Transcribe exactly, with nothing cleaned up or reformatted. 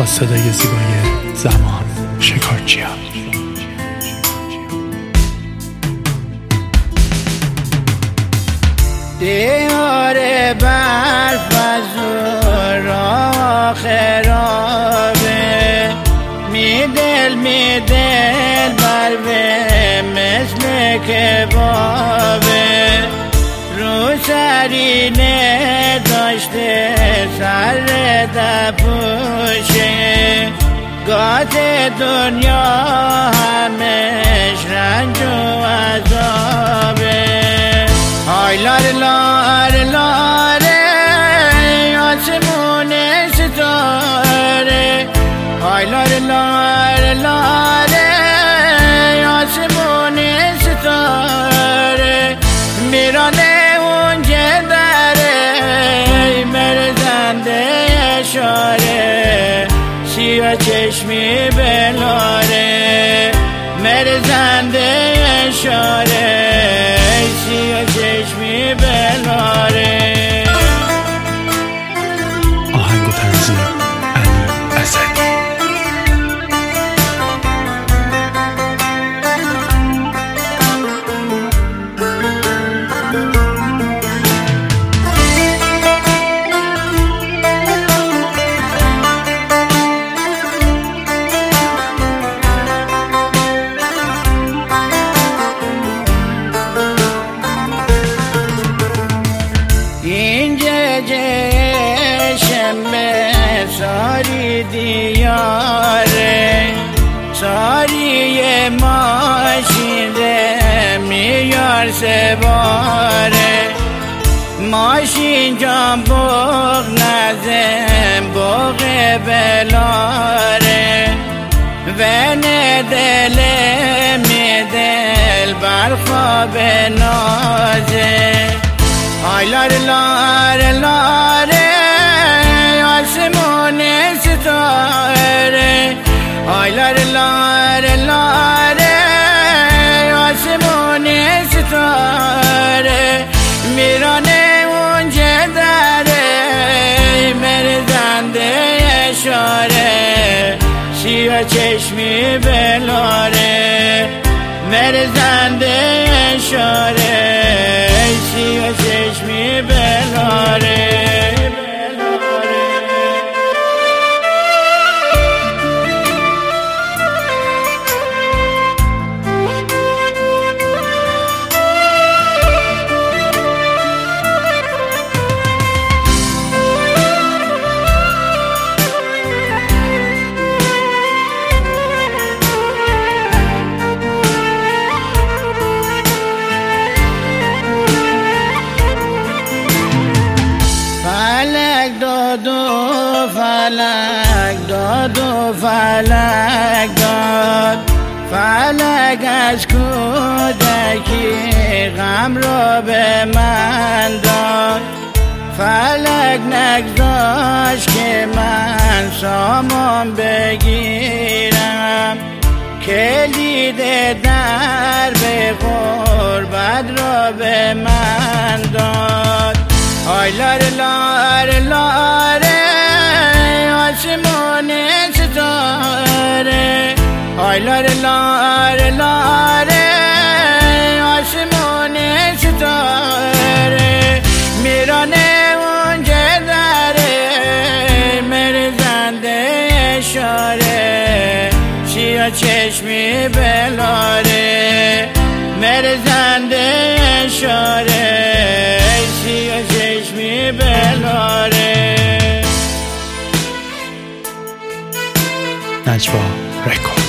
با صدای زیبای زمان شکارچیان. دیار برف و زورا خرابه، می دل می دل بروه مثل کبابه، رو سرینه داشته سر دپوشه، گات دنیا همش رنج و عذابه. های لاره لاره لاره آسمون ستاره، های لاره لاره لاره آسمون ستاره، میرانه اونجه داره مرزنده اشاره، سیاه چشمی بلاره مرزنده اشاره، سیاه چشمی بلاره. آهنگ و تنظیم علی اسدی. ساری دیاره ساری ماشین میار سواره، ماشین جان بغ نزم بغ بلاره، ونه دل می دل برخواب نازه. های لاره لاره لاره آسمون ستاره، های لاره لاره لاره آسمون ستاره، میرانه اونجه داره مرزنده اشاره، سیاه چشمی بلاره مرزنده اشاره، سیاه چشمی بلاره. داد و فلک داد و فلک داد، فلک از کودکی غم را به من داد، فلک نگذاشت که من سامان بگیرم، کلید در به غربت را به من داد. های لاره لاره لاره آسمون ستاره، های لاره لاره لاره آسمون ستاره، میرانه اونجه داره مرزنده اشاره، سیاه چشمی بلاره مرزنده اشاره، سیاه چشمی بلاره. نجوا رکورد.